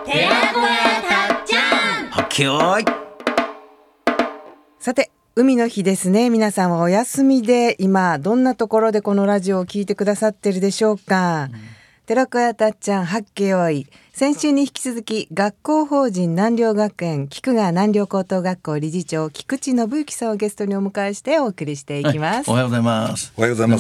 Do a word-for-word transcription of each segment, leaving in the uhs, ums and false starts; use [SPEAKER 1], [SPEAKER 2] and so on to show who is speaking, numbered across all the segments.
[SPEAKER 1] 寺子屋たっちゃん。
[SPEAKER 2] はっけよーい。
[SPEAKER 3] さて、海の日ですね。皆さんはお休みで今どんなところでこのラジオを聞いてくださってるでしょうか。うん、寺子屋たっちゃんはっけよい。先週に引き続き学校法人南陵学園菊川南陵高等学校理事長菊池信之さんをゲストにお迎えしてお送りしていきます。
[SPEAKER 2] おはようございます。
[SPEAKER 4] おはようございます。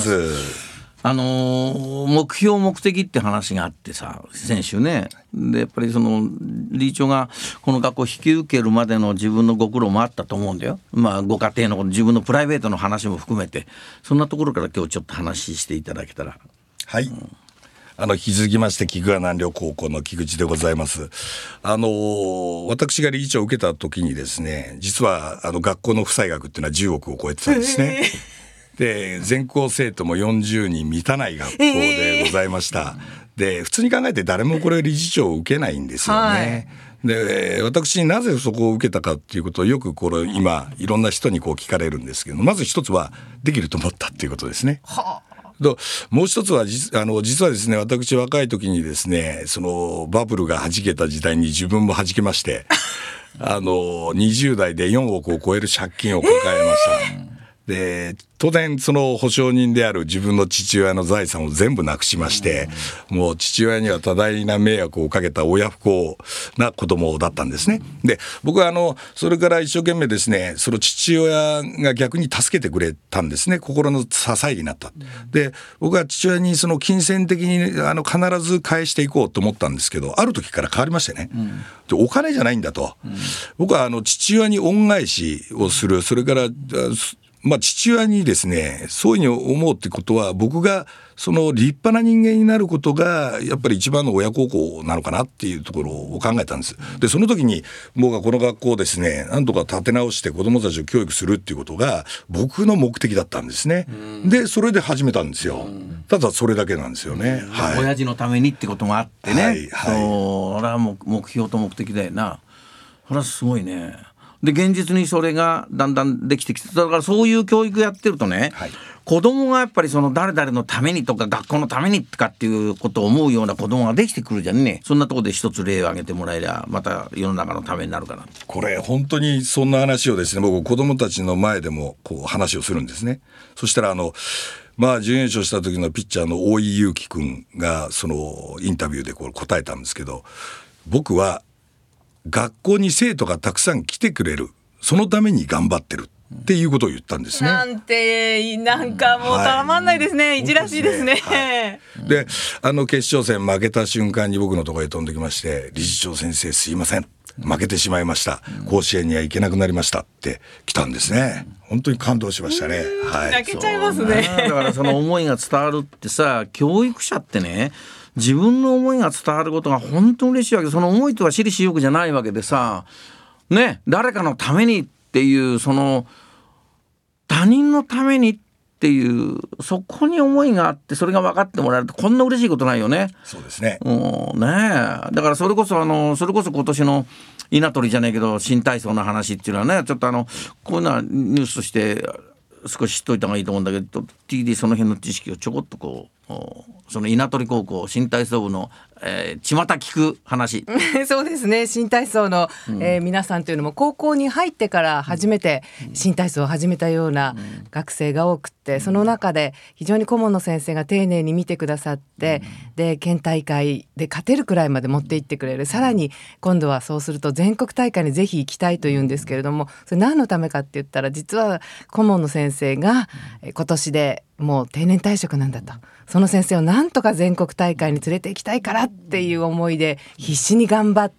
[SPEAKER 2] あのー、目標目的って話があってさ、先週ね。でやっぱりその理事長がこの学校を引き受けるまでの自分のご苦労もあったと思うんだよ。まあご家庭のこと、自分のプライベートの話も含めて、そんなところから今日ちょっと話していただけたら。
[SPEAKER 4] はい、うん、あの引き続きまして菊川南陵高校の菊池でございます。あの私が理事長を受けた時にですね、実はあの学校の負債額っていうのはじゅうおくを超えてたんですね。で全校生徒もよんじゅうにん満たない学校でございました。で普通に考えて誰もこれ理事長を受けないんですよね。はい、で私なぜそこを受けたかっていうことをよくこれ今いろんな人にこう聞かれるんですけど、まず一つはできると思ったっていうことですね。はあ、ともう一つは実あの実はですね、私若い時にですね、そのバブルが弾けた時代に自分も弾けましてあのにじゅう代でよんおくを超える借金を抱えました。で当然その保証人である自分の父親の財産を全部なくしまして、もう父親には多大な迷惑をかけた親不孝な子供だったんですね。で僕はあのそれから一生懸命ですね、その父親が逆に助けてくれたんですね。心の支えになった。で僕は父親にその金銭的にあの必ず返していこうと思ったんですけど、ある時から変わりましてね、でお金じゃないんだと、僕はあの父親に恩返しをする、それからまあ、父親にですねそういうふうに思うってことは、僕がその立派な人間になることがやっぱり一番の親孝行なのかなっていうところを考えたんです。でその時に僕はこの学校をですねなんとか立て直して子どもたちを教育するっていうことが僕の目的だったんですね。でそれで始めたんですよ。ただそれだけなんですよね。はい、
[SPEAKER 2] 親父のためにってこともあってね、
[SPEAKER 4] はいはい、
[SPEAKER 2] それはもう目標と目的だよな。それはすごいね。で現実にそれがだんだんできてきて、だからそういう教育やってるとね、はい、子供がやっぱりその誰々のためにとか学校のためにとかっていうことを思うような子供ができてくるじゃんね。そんなところで一つ例を挙げてもらえりゃまた世の中のためになるかな。
[SPEAKER 4] これ本当にそんな話をですね、僕子供たちの前でもこう話をするんですね。そしたらあのまあ準優勝した時のピッチャーの大井祐樹君がそのインタビューでこう答えたんですけど、僕は学校に生徒がたくさん来てくれる、そのために頑張ってるっていうことを言ったんですね。
[SPEAKER 3] なんてなんかもうたまんないですね、はい、いじらしいですね。
[SPEAKER 4] はい、であの決勝戦負けた瞬間に僕のところへ飛んできまして、理事長先生すいません、負けてしまいました、甲子園には行けなくなりましたって来たんですね。本当に感動しましたね。はい、
[SPEAKER 3] 泣けちゃいますね。
[SPEAKER 2] だからその思いが伝わるってさ、教育者ってね、自分の思いが伝わることが本当に嬉しいわけで、その思いとは私利私欲じゃないわけでさ、ね、誰かのためにっていう、その他人のためにっていうそこに思いがあって、それが分かってもらえるとこんな嬉しいことないよね。
[SPEAKER 4] そうですね。
[SPEAKER 2] うん、ねえ、だからそれこそあのそれこそ今年の稲取じゃないけど新体操の話っていうのはね、ちょっとあのこういうのはニュースとして少し知っといた方がいいと思うんだけど、 ティーディー その辺の知識をちょこっとこう、その稲取高校新体操部の、えー、巷聞く話
[SPEAKER 3] そうですね、新体操の、うんえー、皆さんというのも高校に入ってから初めて新体操を始めたような学生が多くて、その中で非常に顧問の先生が丁寧に見てくださって、で県大会で勝てるくらいまで持っていってくれる。さらに今度はそうすると全国大会にぜひ行きたいというんですけれども、それ何のためかって言ったら、実は顧問の先生が今年でもう定年退職なんだと、その先生をなんとか全国大会に連れて行きたいからっていう思いで必死に頑張って、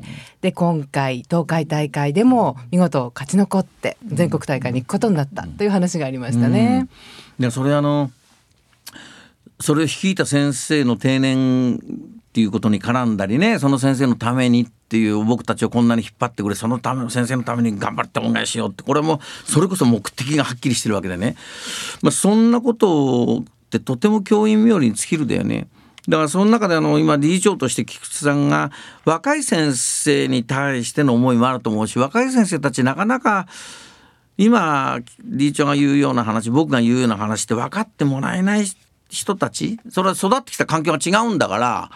[SPEAKER 3] で今回東海大会でも見事勝ち残って全国大会に行くことになったという話がありましたね。
[SPEAKER 2] うん、でそれあのそれを率いた先生の定年っていうことに絡んだりね、その先生のためにっていう、僕たちをこんなに引っ張ってくれ、そのための先生のために頑張って恩返しようって、これもそれこそ目的がはっきりしてるわけでね、まあ、そんなことってとても教員冥利に尽きるだよね。だからその中であの今理事長として菊池さんが若い先生に対しての思いもあると思うし、若い先生たちなかなか今理事長が言うような話、僕が言うような話って分かってもらえない人たち、それは育ってきた環境が違うんだから、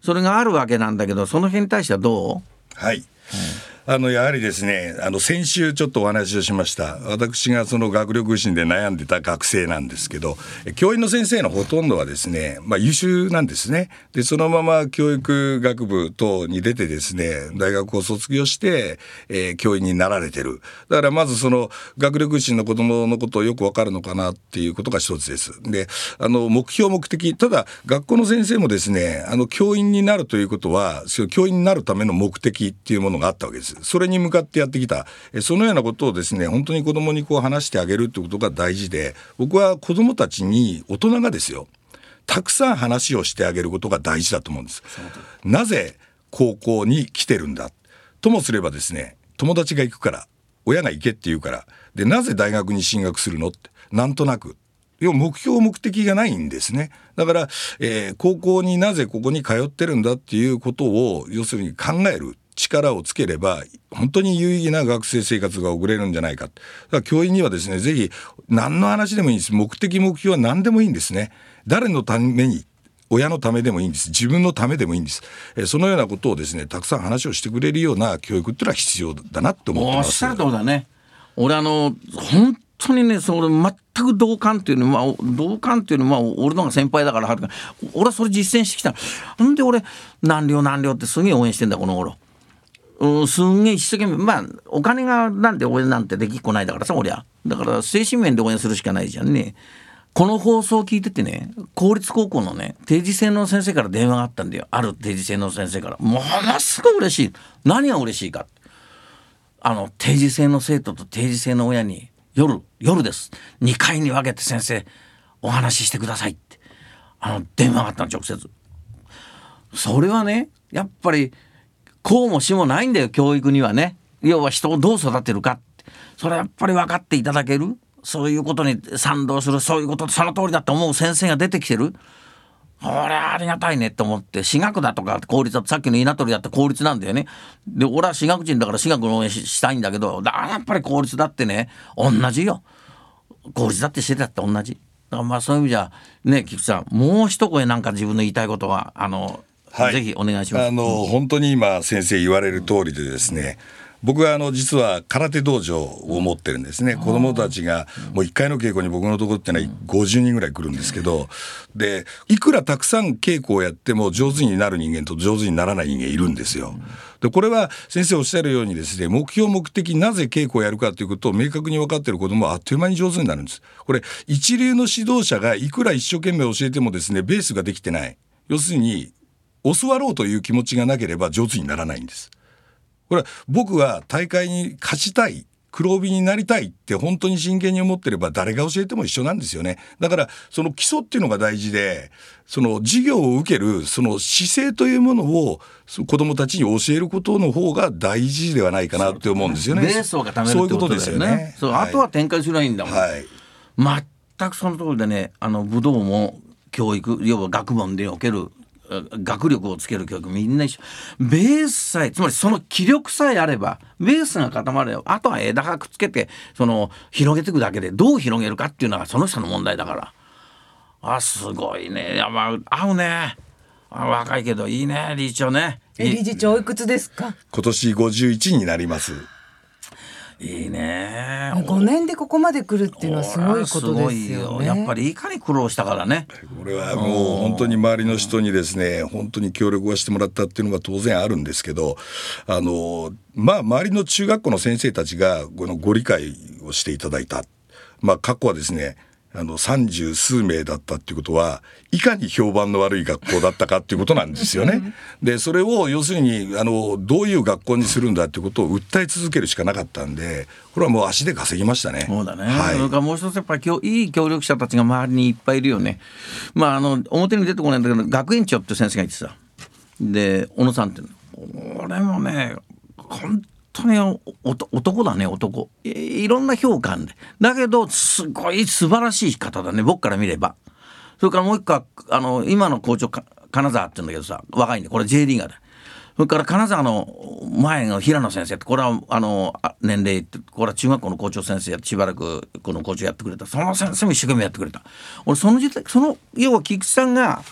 [SPEAKER 2] それがあるわけなんだけど、その辺に対してはどう？
[SPEAKER 4] はい、あのやはりですね、あの先週ちょっとお話をしました。私がその学力不振で悩んでた学生なんですけど、教員の先生のほとんどはですね、まあ、優秀なんですね。でそのまま教育学部等に出てですね、大学を卒業して、えー、教員になられてる。だからまずその学力不振の子どものことをよくわかるのかなっていうことが一つです。であの目標目的、ただ学校の先生もですね、あの教員になるということはその教員になるための目的っていうものがあったわけです。それに向かってやってきた、そのようなことをですね、本当に子どもにこう話してあげるということが大事で、僕は子どもたちに大人がですよ、たくさん話をしてあげることが大事だと思うんです。なぜ高校に来てるんだともすればですね、友達が行くから、親が行けって言うから、でなぜ大学に進学するのって、なんとなく要は目標目的がないんですね。だから、えー、高校になぜここに通ってるんだっていうことを要するに考える力をつければ本当に有意義な学生生活が送れるんじゃないか。だから教員にはですね、ぜひ何の話でもいいんです。目的目標は何でもいいんですね。誰のために、親のためでもいいんです。自分のためでもいいんです。えそのようなことをですね、たくさん話をしてくれるような教育っていうのは必要だなと思ってます。
[SPEAKER 2] おっしゃる通りだね。俺あの本当にね、それ全く同感っていうのは、まあ、同感っていうのは、まあ、俺のが先輩だから俺はそれ実践してきた。なんで俺何両何両ってすげえ応援してんだこの頃。うん、すんげえ一生懸命、まあお金がなんで応援なんてできっこないだからさ、俺はだから精神面で応援するしかないじゃんね。この放送を聞いててね、公立高校のね定時制の先生から電話があったんだよ。ある定時制の先生からものすごい嬉しい。何が嬉しいか、あの定時制の生徒と定時制の親に夜夜ですにかいに分けて先生お話ししてくださいってあの電話があったの、直接。それはね、やっぱりこうもしもないんだよ、教育にはね。要は人をどう育てるかって、それはやっぱり分かっていただける、そういうことに賛同する、そういうことその通りだと思う先生が出てきてる。これはありがたいねって思って、私学だとか公立だと、さっきの稲取だって公立なんだよね。で俺は私学人だから私学の応援 し, したいんだけど、だからやっぱり公立だってね、同じよ。公立だってしてたって同じだから、まあそういう意味じゃね、菊池さんもう一声なんか自分の言いたいことはあのはい、ぜひお願いします。
[SPEAKER 4] あの、うん、本当に今先生言われる通りでですね、僕はあの実は空手道場を持ってるんですね。子どもたちがもういっかいの稽古に僕のところってのはごじゅうにんぐらい来るんですけど、でいくらたくさん稽古をやっても上手になる人間と上手にならない人間いるんですよ。でこれは先生おっしゃるようにですね、目標目的、なぜ稽古をやるかということを明確に分かっている子どもはあっという間に上手になるんです。これ一流の指導者がいくら一生懸命教えてもですね、ベースができてない、要するに教わろうという気持ちがなければ上手にならないんです。これは僕は大会に勝ちたい、黒帯になりたいって本当に真剣に思ってれば誰が教えても一緒なんですよね。だからその基礎っていうのが大事で、その授業を受けるその姿勢というものを子どもたちに教えることの方が大事ではないかなって思うんですよね。
[SPEAKER 2] ベースを固めるってことですよね。そう、はい、あとは展開すればいいんだもん、はい、全くそのところでね、あの武道も教育、要は学問でおける学力をつける教育みんな一緒。ベースさえ、つまりその気力さえあれば、ベースが固まれば、あとは枝がくっつけてその広げていくだけで、どう広げるかっていうのがその人の問題だから。あ、すごいね。いや、まあ合うね。あ、若いけどいいね、理事長ね。
[SPEAKER 3] え、理事長おいくつですか？
[SPEAKER 4] 今年ごじゅういちになります。
[SPEAKER 2] いいね。
[SPEAKER 3] ごねんでここまで来るっていうのはすごいことですよね。
[SPEAKER 2] やっぱりいかに苦労したからね。
[SPEAKER 4] これはもう本当に周りの人にですね、本当に協力はしてもらったっていうのが当然あるんですけど、あのまあ周りの中学校の先生たちがこのご理解をしていただいた。まあ過去はですね、あの三十数名だったっていうことはいかに評判の悪い学校だったかっていうことなんですよね。でそれを要するにあのどういう学校にするんだっていうことを訴え続けるしかなかったんで、これはもう足で稼ぎましたね。
[SPEAKER 2] そうだね、
[SPEAKER 4] はい、
[SPEAKER 2] それからもう一つやっぱりいい協力者たちが周りにいっぱいいるよね。まああの表に出てこないんだけど、学園長って先生がいてさ、で小野さんって俺もね本当に男だね、男。 い, いろんな評価あるんで、だけどすごい素晴らしい方だね、僕から見れば。それからもう一個はあの今の校長金沢って言うんだけどさ、若いんで、これ J リーガーだ。それから金沢の前の平野先生って、これはあの年齢って、これは中学校の校長先生やってしばらくこの校長やってくれた、その先生も一生懸命やってくれた。俺その時代、その要は菊池さんが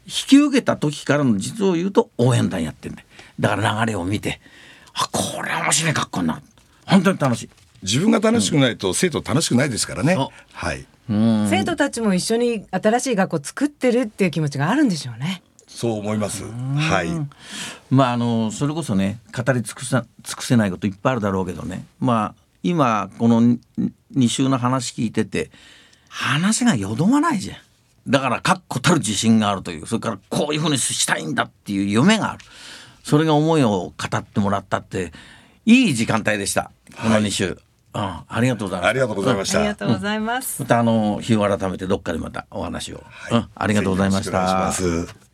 [SPEAKER 2] 引き受けた時からの実を言うと応援団やってんだよ。だから流れを見て、あ、これは面白い学校になる、本当に楽しい。
[SPEAKER 4] 自分が楽しくないと生徒楽しくないですからね、
[SPEAKER 2] そう
[SPEAKER 4] はい、
[SPEAKER 3] 生徒たちも一緒に新しい学校を作ってるっていう気持ちがあるんでしょうね。
[SPEAKER 4] そう思います。はい。
[SPEAKER 2] まああのそれこそね、語り尽くさ尽くせないこといっぱいあるだろうけどね、まあ今このに週の話聞いてて話がよどまないじゃん。だから確固たる自信があるという、それからこういうふうにしたいんだっていう夢がある、それが思いを語ってもらったっていい時間帯でした、このに週、はい、うん、ありがとうございます。
[SPEAKER 4] ありがとうございました。
[SPEAKER 3] ありがとうございます。
[SPEAKER 2] またあの日を改めてどっかでまたお話を、はい、うん、ありがとうございました。
[SPEAKER 4] よろしくお願いします。